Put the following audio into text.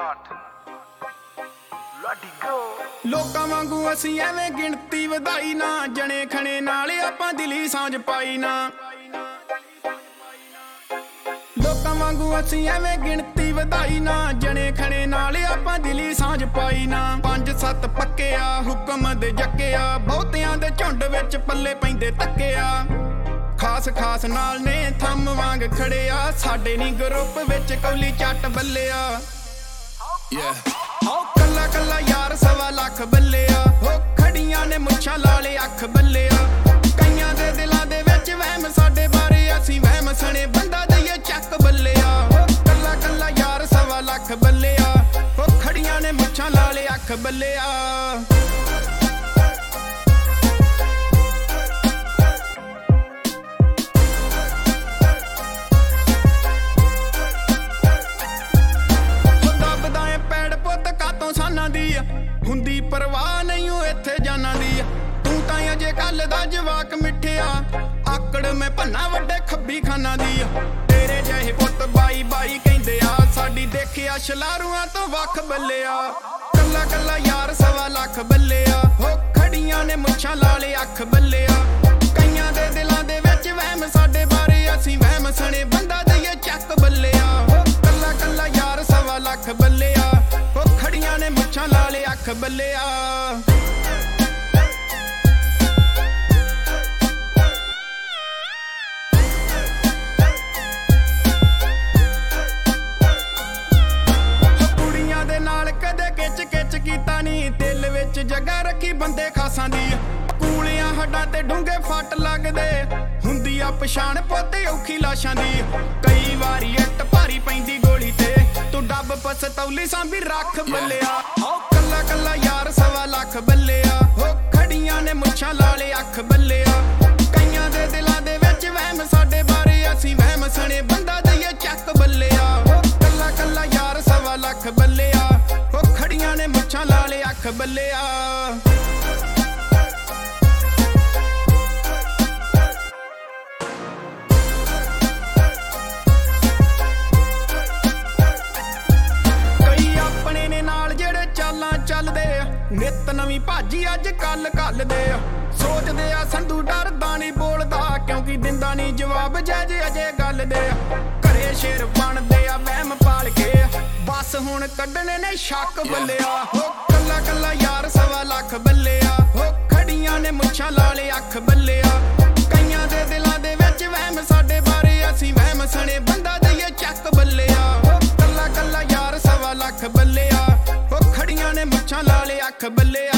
ਲੋਕਾਂ ਵਾਂਗੂ ਅਸੀਂ ਐਵੇਂ ਗਿਣਤੀ ਵਧਾਈ ਨਾ, ਜਣੇ ਖਣੇ ਨਾਲ ਆਪਾਂ ਦਿਲੀ ਸਾਂਝ ਪਾਈ ਨਾ। ਲੋਕਾਂ ਵਾਂਗੂ ਅਸੀਂ ਐਵੇਂ ਗਿਣਤੀ ਵਧਾਈ ਨਾ, ਜਣੇ ਖਣੇ ਨਾਲ ਆਪਾਂ ਦਿਲੀ ਸਾਂਝ ਪਾਈ ਨਾ। 5-7 ਪੱਕਿਆ ਹੁਕਮ ਦੇ ਜੱਕਿਆ, ਬਹੁਤਿਆਂ ਦੇ ਝੁੰਡ ਵਿੱਚ ਪੱਲੇ ਪੈਂਦੇ ਤੱਕਿਆ। ਖਾਸ ਖਾਸ ਨਾਲ ਨੇ ਥੰਮ ਵਾਂਗ ਖੜਿਆ, ਸਾਡੇ ਨੀ ਗਰੁੱਪ ਵਿੱਚ ਕੌਲੀ ਚੱਟ ਬੱਲਿਆ। ਕੱਲਾ ਕੱਲਾ ਯਾਰ 1.25 ਲੱਖ ਬੱਲਿਆ, ਹੋ ਖੜੀਆਂ ਨੇ ਮੁੱਛਾਂ ਲਾਲੇ ਅੱਖ ਬੱਲਿਆ। ਕਈਆਂ ਦੇ ਦਿਲਾਂ ਦੇ ਵਿੱਚ ਵਹਿਮ ਸਾਡੇ ਬਾਰੇ, ਅਸੀਂ ਵਹਿਮ ਸਣੇ ਬੰਦਾ ਦਈਏ ਚੱਕ ਬੱਲਿਆ। ਕੱਲਾ ਕੱਲਾ ਯਾਰ 1.25 ਲੱਖ ਬੱਲਿਆ, ਹੋ ਖੜੀਆਂ ਨੇ ਮੁੱਛਾਂ ਲਾਲੇ ਅੱਖ ਬੱਲਿਆ। ਹੁੰਦੀ ਪਰਵਾਹ ਨਹੀਂ ਉਹ ਇੱਥੇ ਜਾਨਾਂ ਦੀ, ਤੂੰ ਤਾਂ ਅਜੇ ਕੱਲ ਦਾ ਜਵਾਕ ਮਿੱਠਿਆ। ਆਕੜ ਮੈਂ ਭੰਨਾ ਵੱਡੇ ਖੱਬੀ ਖਾਨਾ ਦੀ, ਤੇਰੇ ਜਿਹੇ ਪੁੱਤ ਬਾਈ ਬਾਈ ਕਹਿੰਦੇ ਆ, ਸਾਡੀ ਦੇਖਿਆ ਸ਼ਲਾਰੂਆਂ ਤੋਂ ਵੱਖ ਬੱਲਿਆ। ਕੱਲਾ ਕੱਲਾ ਯਾਰ 1.25 ਲੱਖ ਬੱਲਿਆ, ਹੋ ਖੜੀਆਂ ਨੇ ਮੁੱਛਾਂ ਲਾਲੇ ਅੱਖ ਬੱਲਿਆ। ਕਈਆਂ ਦੇ ਦਿਲਾਂ ਦੇ ਵਿੱਚ ਵਹਿਮ ਸਾਡੇ ਬਾਰੇ, ਅਸੀਂ ਵਹਿਮ ਸਣੇ ਬੰਦਾ ਦਈਏ ਚੱਕ ਬੱਲਿਆ। ਕੱਲਾ ਕੱਲਾ ਯਾਰ 1.25 ਲੱਖ ਬੱਲਿਆ, ਹੋ ਖੜੀਆਂ ਨੇ ਮੁੱਛਾਂ ਲਾਲੇ ਅੱਖ ਬੱਲਿਆ। ਕੁੜੀਆਂ ਦੇ ਨਾਲ ਕਦੇ ਕਿਚ ਕਿਚ ਕੀਤਾ ਨੀ, ਦਿਲ ਵਿੱਚ ਜਗ੍ਹਾ ਰੱਖੀ ਬੰਦੇ ਖਾਸਾਂ ਦੀ। ਕੂਲਿਆਂ ਹੱਡਾਂ ਤੇ ਡੂੰਘੇ ਫੱਟ ਲੱਗਦੇ, ਹੁੰਦੀ ਆ ਪਛਾਣ ਪੋਤੇ ਔਖੀ ਲਾਸ਼ਾਂ ਦੀ। ਕਈ ਵਾਰੀ ਇੱਟ ਭਾਰੀ ਪੈਂਦੀ ਗੋਲੀ ਤੇ, ਤੂੰ ਡੱਬ ਪਸਤੌਲੀ ਸਾਂਭੀ ਰੱਖ ਬੱਲਿਆ। ਕੱਲਾ ਕੱਲਾ ਯਾਰ 1.25 ਲੱਖ ਬੱਲਿਆ, ਹੋ ਖੜੀਆਂ ਨੇ ਮੁੱਛਾਂ ਲਾਲੇ ਅੱਖ ਬੱਲਿਆ। ਕਈਆਂ ਦੇ ਦਿਲਾਂ ਦੇ ਵਿੱਚ ਵਹਿਮ ਸਾਡੇ ਬਾਰੇ, ਅਸੀਂ ਵਹਿਮ ਸਣੇ ਬੰਦਾ ਦਈਏ ਚੱਕ ਬੱਲਿਆ। ਕੱਲਾ ਕੱਲਾ ਯਾਰ 1.25 ਲੱਖ ਬੱਲਿਆ, ਹੋ ਖੜੀਆਂ ਨੇ ਮੁੱਛਾਂ ਲਾਲੇ ਅੱਖ ਬੱਲਿਆ। ਨਿੱਤ ਨਵੀਂ ਭਾਜੀ ਅੱਜ ਕੱਲ ਘੱਲਦੇ ਆ, ਸੋਚਦੇ ਆ ਸੰਧੂ ਡਰਦਾ ਨਹੀਂ ਬੋਲਦਾ, ਕਿਉਂਕਿ ਦਿੰਦਾ ਨਹੀਂ ਜਵਾਬ ਜੈ ਅਜੇ ਗੱਲ ਦੇ। ਘਰੇ ਸ਼ੇਰ ਬਣਦੇ ਆ ਵਹਿਮ ਪਾਲ ਕੇ, ਬਸ ਹੁਣ ਕੱਢਣੇ ਨੇ ਸ਼ੱਕ ਬੱਲਿਆ। ਹੋ ਕੱਲਾ ਕੱਲਾ ਯਾਰ 1.25 ਲੱਖ ਬੱਲਿਆ, ਹੋ ਖੜੀਆਂ ਨੇ ਮੁੱਛਾਂ ਲਾਲੇ ਅੱਖ ਬੱਲਿਆ। ਕਈਆਂ ਦੇ ਦਿਲਾਂ ਦੇ ਵਿੱਚ ਵਹਿਮ ਸਾਡੇ ਬਾਰੇ, ਅਸੀਂ ਵਹਿਮ ਸਣੇ ਬੰਦਾ ਦਈਏ ਚੱਕ ਬੱਲਿਆ। ਕੱਲਾ ਕੱਲਾ ਯਾਰ 1.25 ਲੱਖ ਬੱਲਿਆ, ਹੋ ਖੜੀਆਂ ਨੇ ਮੁੱਛਾਂ ਲਾਲੇ ਅੱਖ ਬੱਲਿਆ।